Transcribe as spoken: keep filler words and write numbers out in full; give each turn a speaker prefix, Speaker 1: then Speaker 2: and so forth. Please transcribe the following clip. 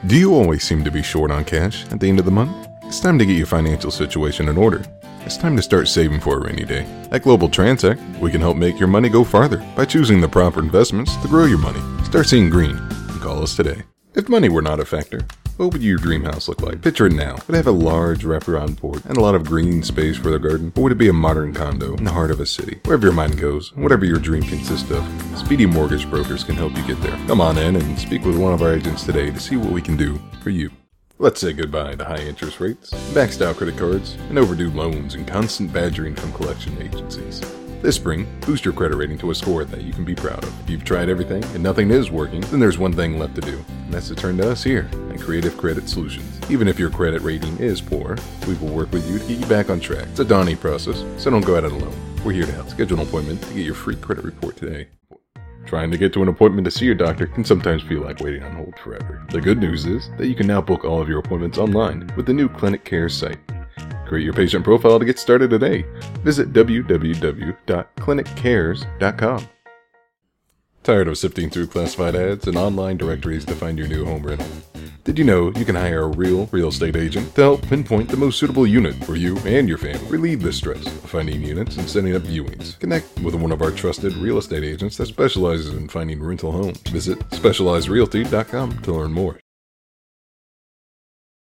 Speaker 1: Do you always seem to be short on cash at the end of the month? It's time to get your financial situation in order. It's time to start saving for a rainy day. At Global Transect, we can help make your money go farther by choosing the proper investments to grow your money. Start seeing green and call us today. If money were not a factor, what would your dream house look like? Picture it now. Would it have a large wraparound porch and a lot of green space for the garden? Or would it be a modern condo in the heart of a city? Wherever your mind goes, whatever your dream consists of, Speedy Mortgage Brokers can help you get there. Come on in and speak with one of our agents today to see what we can do for you. Let's say goodbye to high interest rates, maxed out credit cards, and overdue loans and constant badgering from collection agencies. This spring, boost your credit rating to a score that you can be proud of. If you've tried everything and nothing is working, then there's one thing left to do, and that's to turn to us here at Creative Credit Solutions. Even if your credit rating is poor, we will work with you to get you back on track. It's a daunting process, so don't go at it alone. We're here to help. Schedule an appointment to get your free credit report today. Trying to get to an appointment to see your doctor can sometimes feel like waiting on hold forever. The good news is that you can now book all of your appointments online with the new Clinic Cares site. Create your patient profile to get started today. Visit w w w dot clinic cares dot com. Tired of sifting through classified ads and online directories to find your new home rental? Did you know you can hire a real real estate agent to help pinpoint the most suitable unit for you and your family? Relieve the stress of finding units and setting up viewings. Connect with one of our trusted real estate agents that specializes in finding rental homes. Visit specialized realty dot com to learn more.